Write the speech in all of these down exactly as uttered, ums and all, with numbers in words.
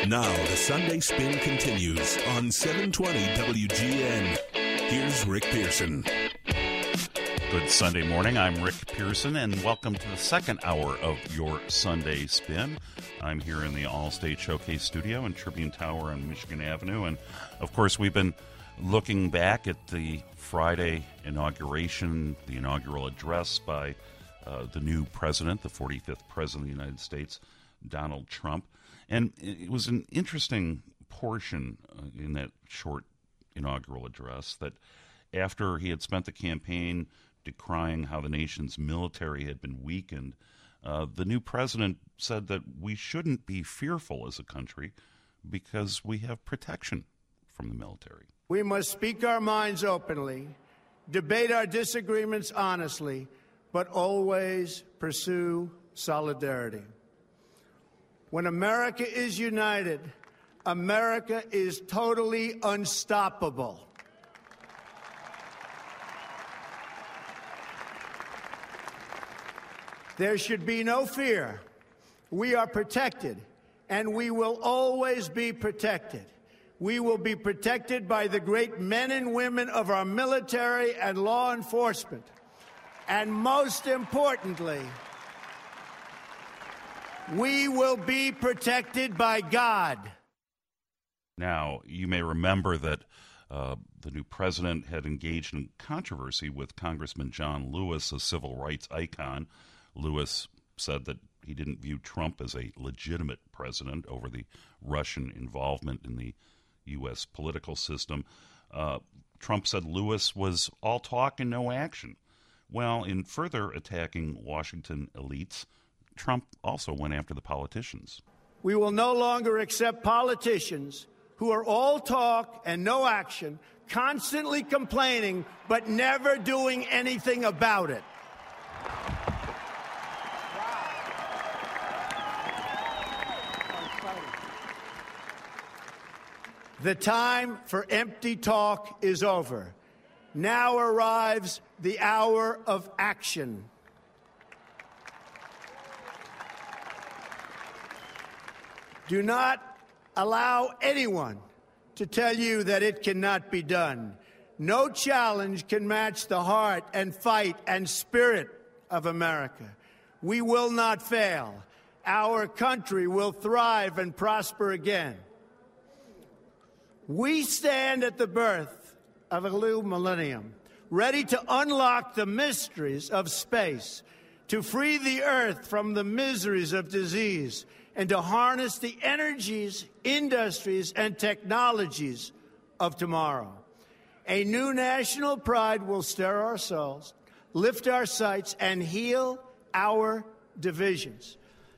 Now the Sunday Spin continues on seven twenty W G N. Here's Rick Pearson. Good Sunday morning. I'm Rick Pearson, and welcome to the second hour of your Sunday Spin. I'm here in the All-State Showcase studio in Tribune Tower on Michigan Avenue, and of course we've been looking back at the Friday inauguration, the inaugural address by uh, the new president, the forty-fifth president of the United States, Donald Trump. And it was an interesting portion uh, in that short inaugural address that after he had spent the campaign decrying how the nation's military had been weakened, uh, the new president said that we shouldn't be fearful as a country because we have protection from the military. We must speak our minds openly, debate our disagreements honestly, but always pursue solidarity. When America is united, America is totally unstoppable. There should be no fear. We are protected, and we will always be protected. We will be protected by the great men and women of our military and law enforcement. And most importantly, we will be protected by God. Now, you may remember that uh, the new president had engaged in controversy with Congressman John Lewis, a civil rights icon. Lewis said that he didn't view Trump as a legitimate president over the Russian involvement in the U S political system. Uh, Trump said Lewis was all talk and no action. Well, in further attacking Washington elites, Trump also went after the politicians. We will no longer accept politicians who are all talk and no action, constantly complaining, but never doing anything about it. The time for empty talk is over. Now arrives the hour of action. Do not allow anyone to tell you that it cannot be done. No challenge can match the heart and fight and spirit of America. We will not fail. Our country will thrive and prosper again. We stand at the birth of a new millennium, ready to unlock the mysteries of space, to free the earth from the miseries of disease, and to harness the energies, industries, and technologies of tomorrow. A new national pride will stir our souls, lift our sights, and heal our divisions.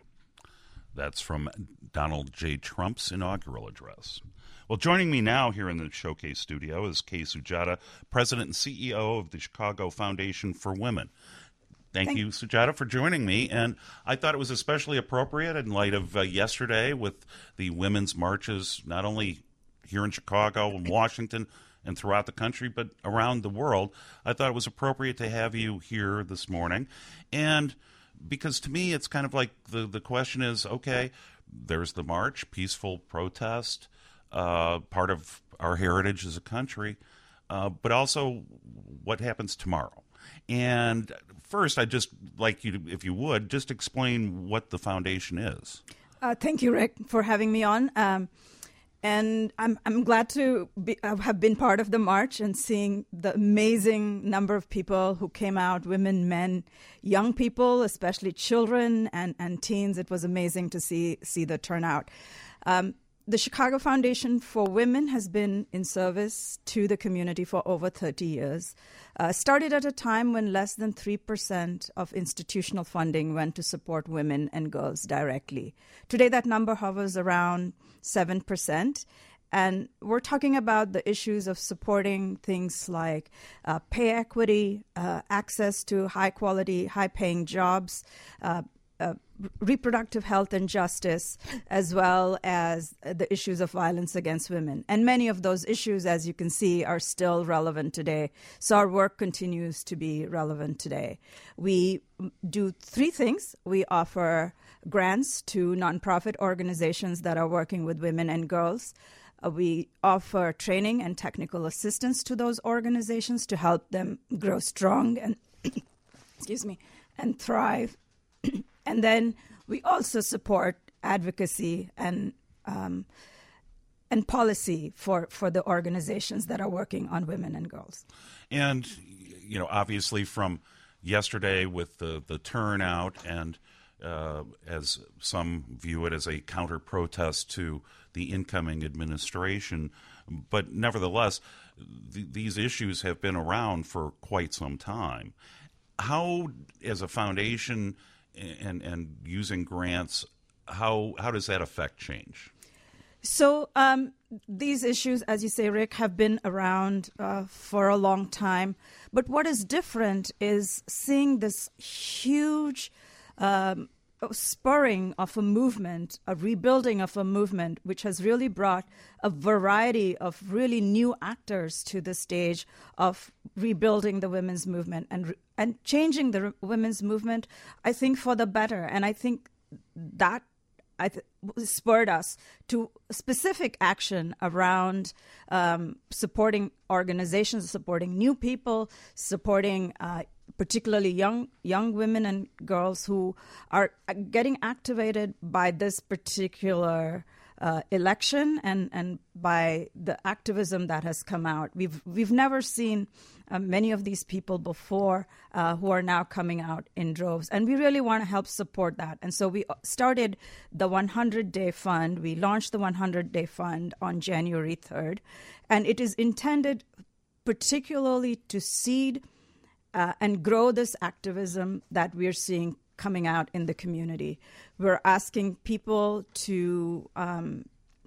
That's from Donald J. Trump's inaugural address. Well, joining me now here in the Showcase studio is Kay Sujata, President and C E O of the Chicago Foundation for Women. Thank, Thank you, Sujata, for joining me. And I thought it was especially appropriate in light of uh, yesterday with the women's marches, not only here in Chicago and Washington and throughout the country, but around the world. I thought it was appropriate to have you here this morning. And because to me, it's kind of like the, the question is, okay, there's the march, peaceful protest, uh, part of our heritage as a country, uh, but also what happens tomorrow. And first, I'd just like you to, if you would, just explain what the foundation is. Uh, thank you, Rick, for having me on. Um, and I'm I'm glad to be, uh, have been part of the march and seeing the amazing number of people who came out, women, men, young people, especially children and, and teens. It was amazing to see see the turnout. Um, The Chicago Foundation for Women has been in service to the community for over thirty years. Uh, started at a time when less than three percent of institutional funding went to support women and girls directly. Today, that number hovers around seven percent. And we're talking about the issues of supporting things like uh, pay equity, uh, access to high-quality, high-paying jobs, uh, Uh, reproductive health and justice, as well as the issues of violence against women. And many of those issues, as you can see, are still relevant today. So our work continues to be relevant today. We do three things. We offer grants to nonprofit organizations that are working with women and girls. Uh, we offer training and technical assistance to those organizations to help them grow strong and excuse me and thrive. And then we also support advocacy and um, and policy for, for the organizations that are working on women and girls. And, you know, obviously from yesterday with the, the turnout and uh, as some view it as a counter-protest to the incoming administration, but nevertheless, th- these issues have been around for quite some time. How, as a foundation and, and using grants, how how does that affect change? So um, these issues, as you say, Rick, have been around uh, for a long time. But what is different is seeing this huge um, spurring of a movement, a rebuilding of a movement, which has really brought a variety of really new actors to the stage of rebuilding the women's movement and and changing the women's movement, I think, for the better. And I think that I th- spurred us to specific action around um, supporting organizations, supporting new people, supporting uh, particularly young young women and girls who are getting activated by this particular uh, election and, and by the activism that has come out. We've we've never seen uh, many of these people before uh, who are now coming out in droves, and we really want to help support that. And so we started the one hundred day fund. We launched the one hundred day fund on January third, and it is intended particularly to seed Uh, and grow this activism that we're seeing coming out in the community. We're asking people to um,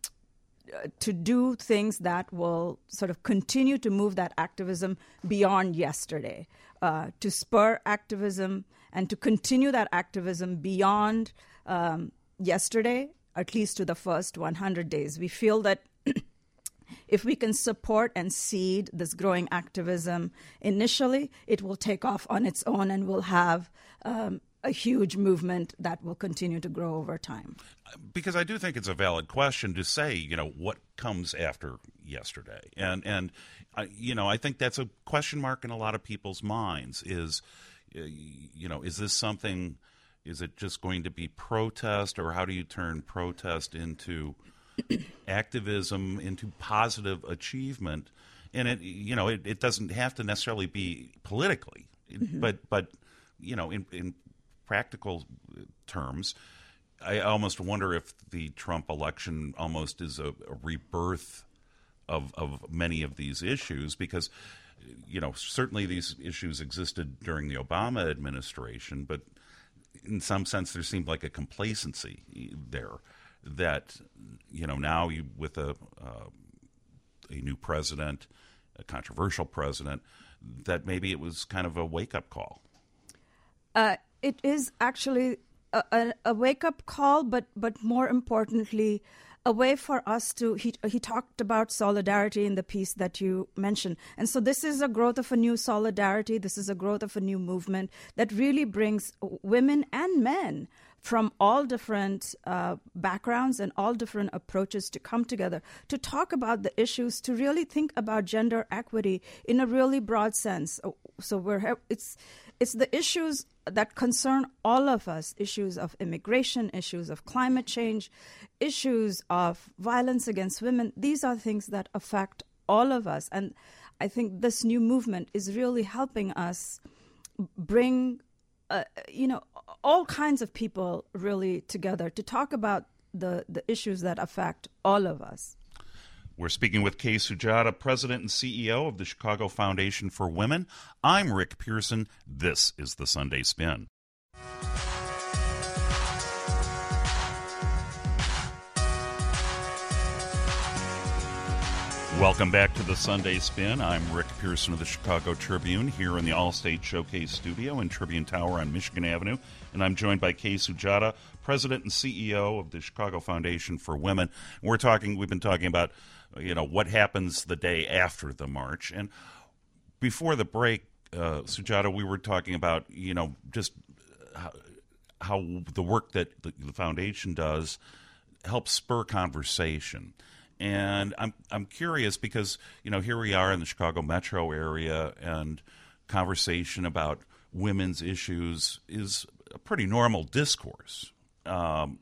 to do things that will sort of continue to move that activism beyond yesterday, uh, to spur activism and to continue that activism beyond um, yesterday, at least to the first one hundred days. We feel that if we can support and seed this growing activism initially, it will take off on its own and we'll have um, a huge movement that will continue to grow over time. Because I do think it's a valid question to say, you know, what comes after yesterday. And, and uh, you know, I think that's a question mark in a lot of people's minds is, uh, you know, is this something, is it just going to be protest, or how do you turn protest into activism, into positive achievement? And it, you know, it, it doesn't have to necessarily be politically, mm-hmm. but but you know, in, in practical terms, I almost wonder if the Trump election almost is a, a rebirth of of many of these issues, because you know, certainly these issues existed during the Obama administration, but in some sense there seemed like a complacency there. That, you know, now you, with a uh, a new president, a controversial president, that maybe it was kind of a wake-up call. Uh, it is actually a, a, a wake-up call, but but more importantly, a way for us to, he, he talked about solidarity in the piece that you mentioned. And so this is a growth of a new solidarity. This is a growth of a new movement that really brings women and men from all different uh, backgrounds and all different approaches to come together, to talk about the issues, to really think about gender equity in a really broad sense. So we're it's it's the issues that concern all of us, issues of immigration, issues of climate change, issues of violence against women. These are things that affect all of us. And I think this new movement is really helping us bring Uh, you know, all kinds of people really together to talk about the, the issues that affect all of us. We're speaking with Kay Sujata, President and C E O of the Chicago Foundation for Women. I'm Rick Pearson. This is the Sunday Spin. Welcome back to the Sunday Spin. I'm Rick Pearson of the Chicago Tribune here in the Allstate Showcase studio in Tribune Tower on Michigan Avenue. And I'm joined by Kay Sujata, President and C E O of the Chicago Foundation for Women. We're talking, we've been talking about, you know, what happens the day after the march. And before the break, uh, Sujata, we were talking about, you know, just how, how the work that the, the foundation does helps spur conversation. And I'm I'm curious because, you know, here we are in the Chicago metro area, and conversation about women's issues is a pretty normal discourse. Um,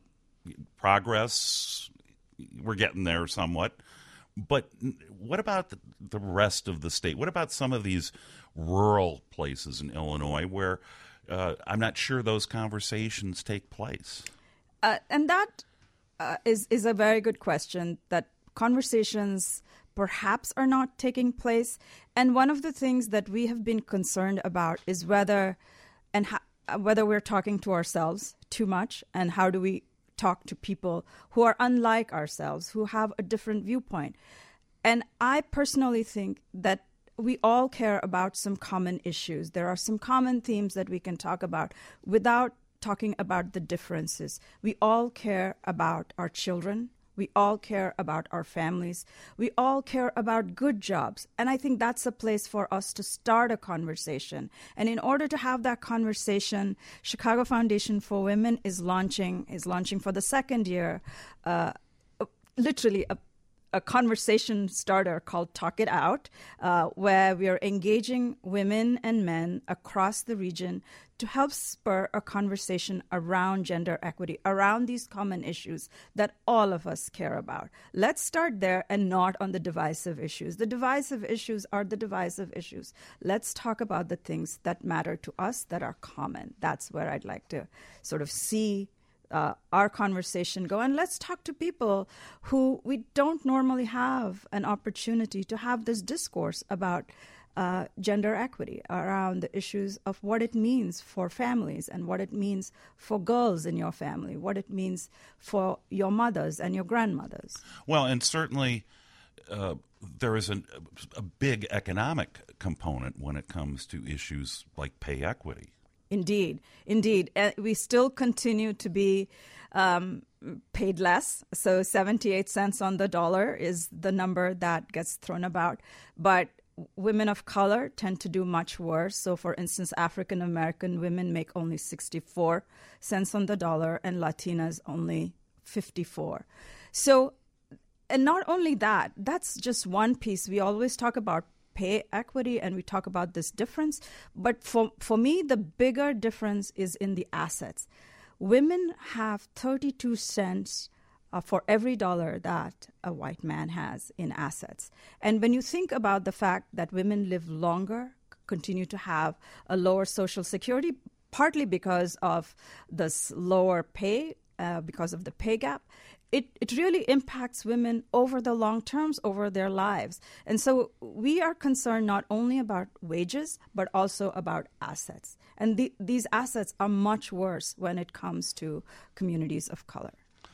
progress, we're getting there somewhat. But what about the, the rest of the state? What about some of these rural places in Illinois where uh, I'm not sure those conversations take place? Uh, and that uh, is, is a very good question, that conversations perhaps are not taking place. And one of the things that we have been concerned about is whether and how, whether we're talking to ourselves too much, and how do we talk to people who are unlike ourselves, who have a different viewpoint. And I personally think that we all care about some common issues. There are some common themes that we can talk about without talking about the differences. We all care about our children. We all care about our families. We all care about good jobs. And I think that's a place for us to start a conversation. And in order to have that conversation, Chicago Foundation for Women is launching, is launching for the second year, uh, literally a a conversation starter called Talk It Out, uh, where we are engaging women and men across the region to help spur a conversation around gender equity, around these common issues that all of us care about. Let's start there and not on the divisive issues. The divisive issues are the divisive issues. Let's talk about the things that matter to us, that are common. That's where I'd like to sort of see Uh, our conversation go. And let's talk to people who we don't normally have an opportunity to have this discourse about uh, gender equity, around the issues of what it means for families and what it means for girls in your family, what it means for your mothers and your grandmothers. Well, and certainly uh, there is an, a big economic component when it comes to issues like pay equity. Indeed, indeed. Uh, we still continue to be um, paid less. So seventy-eight cents on the dollar is the number that gets thrown about. But women of color tend to do much worse. So, for instance, African American women make only sixty-four cents on the dollar, and Latinas only fifty-four. So, and not only that, that's just one piece. We always talk about pay equity, and we talk about this difference. But for, for me, the bigger difference is in the assets. Women have thirty-two cents uh, for every dollar that a white man has in assets. And when you think about the fact that women live longer, continue to have a lower Social Security, partly because of this lower pay, uh, because of the pay gap, It, it really impacts women over the long terms, over their lives. And so we are concerned not only about wages, but also about assets. And the, these assets are much worse when it comes to communities of color.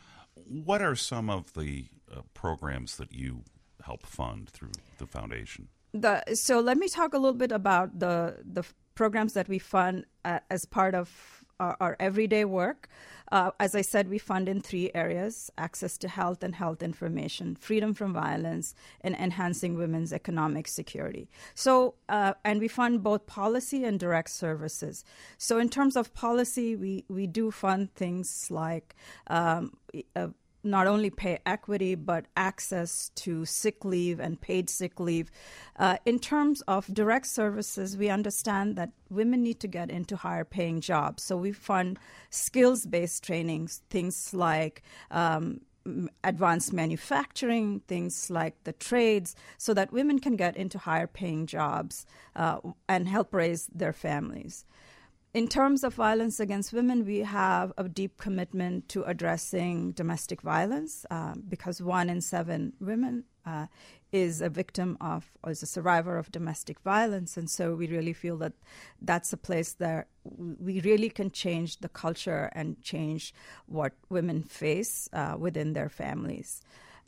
What are some of the uh, programs that you help fund through the foundation? The, so let me talk a little bit about the, the programs that we fund uh, as part of our, our everyday work. Uh, as I said, we fund in three areas: access to health and health information, freedom from violence, and enhancing women's economic security. So, uh, and we fund both policy and direct services. So in terms of policy, we, we do fund things like um, uh, not only pay equity, but access to sick leave and paid sick leave. Uh, in terms of direct services, we understand that women need to get into higher paying jobs. So we fund skills-based trainings, things like um, advanced manufacturing, things like the trades, so that women can get into higher paying jobs uh, and help raise their families. In terms of violence against women, we have a deep commitment to addressing domestic violence uh, because one in seven women uh, is a victim of or is a survivor of domestic violence. And so we really feel that that's a place that we really can change the culture and change what women face uh, within their families.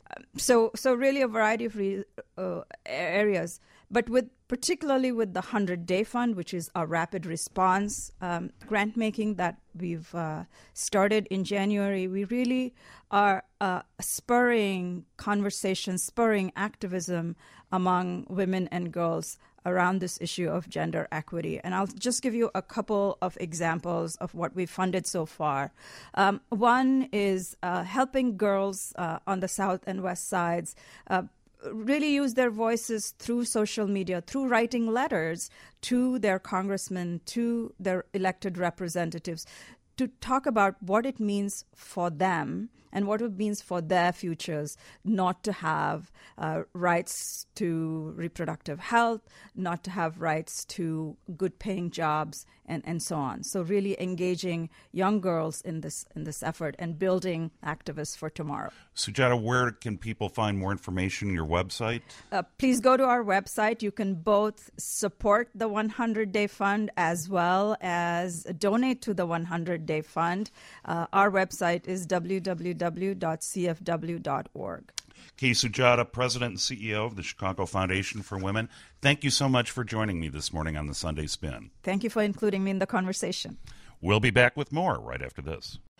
So, so really a variety of re- uh, areas, but with particularly with the one hundred day Fund, which is our rapid response um, grant making that we've uh, started in January, we really are uh, spurring conversation, spurring activism among women and girls around this issue of gender equity. And I'll just give you a couple of examples of what we've funded so far. Um, one is uh, helping girls uh, on the South and West sides uh, really use their voices through social media, through writing letters to their congressmen, to their elected representatives, to talk about what it means for them and what it means for their futures not to have uh, rights to reproductive health, not to have rights to good-paying jobs, and, and so on. So really engaging young girls in this in this effort and building activists for tomorrow. Sujata, where can people find more information? Your website? Uh, please go to our website. You can both support the one hundred day Fund as well as donate to the one hundred day Fund. Uh, our website is w w w dot c f w dot org. Kay Sujata, President and C E O of the Chicago Foundation for Women, thank you so much for joining me this morning on the Sunday Spin. Thank you for including me in the conversation. We'll be back with more right after this.